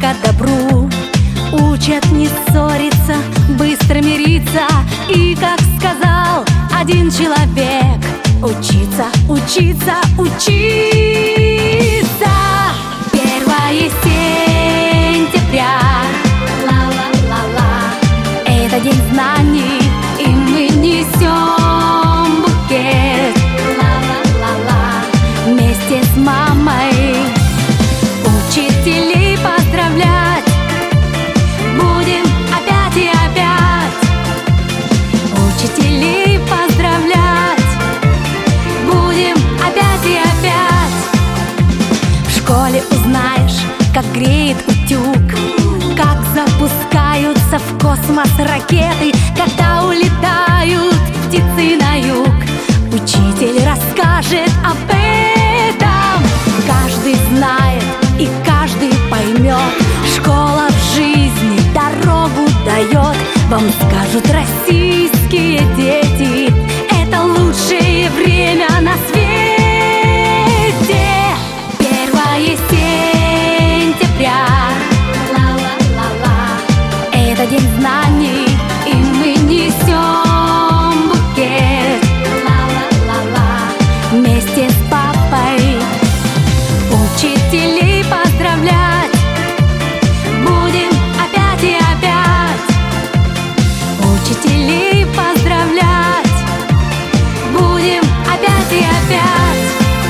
учат добру, учат не ссориться, быстро мириться. И, как сказал один человек, учиться, учиться, учиться. 1 сентября, ла-ла-ла-ла, это день знаний, и мы несем букет, ла-ла-ла-ла, вместе с мамой. Учителей поздравлять будем опять и опять. Учителей поздравлять будем опять и опять. В школе узнаешь, как греет утюг, как запускаются в космос ракеты, когда улетают птицы на юг. Учитель расскажет об этом. Каждый знает и каждый поймет. Школа в жизни дорогу дает. Вам скажут российские дети, это лучшее время на свете. 1 сентября, ла-ла-ла-ла, это день знаний, и мы несем букет, ла-ла-ла-ла, вместе с папой. Учителей поздравлять будем опять и опять. Учителей поздравлять будем опять и опять.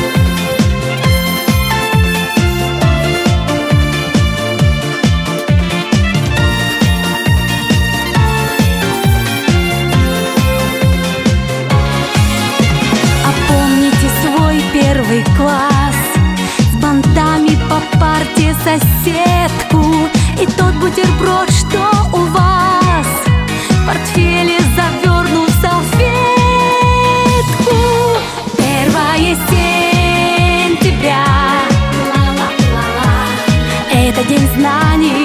А помните свой 1 класс? С бантами по парте соседку и тот бутерброд, что у вас в портфеле завернут в салфетку. 1 сентября, ла-ла-ла-ла, это день знаний,